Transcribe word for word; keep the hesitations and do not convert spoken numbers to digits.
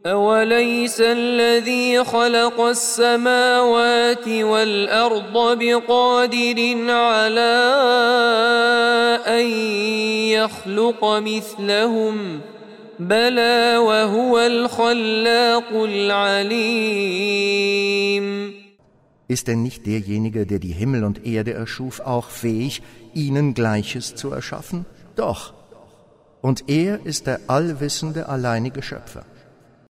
أوليس الذي خلق السماوات والأرض بقادر على أن يخلق مثلهم بلى وهو الخلاق العليم. Ist denn nicht derjenige, der die Himmel und Erde erschuf, auch fähig, ihnen Gleiches zu erschaffen? Doch. Und er ist der allwissende, alleinige Schöpfer.